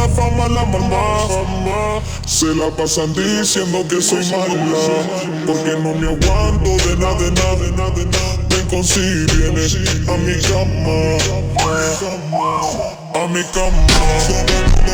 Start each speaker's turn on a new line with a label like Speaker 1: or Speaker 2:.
Speaker 1: la fama, la mamá. Se la pasan diciendo que soy mala, porque no me aguanto de nada, de nada, de nada, de nada. Ven con si vienes a mi cama, a mi cama.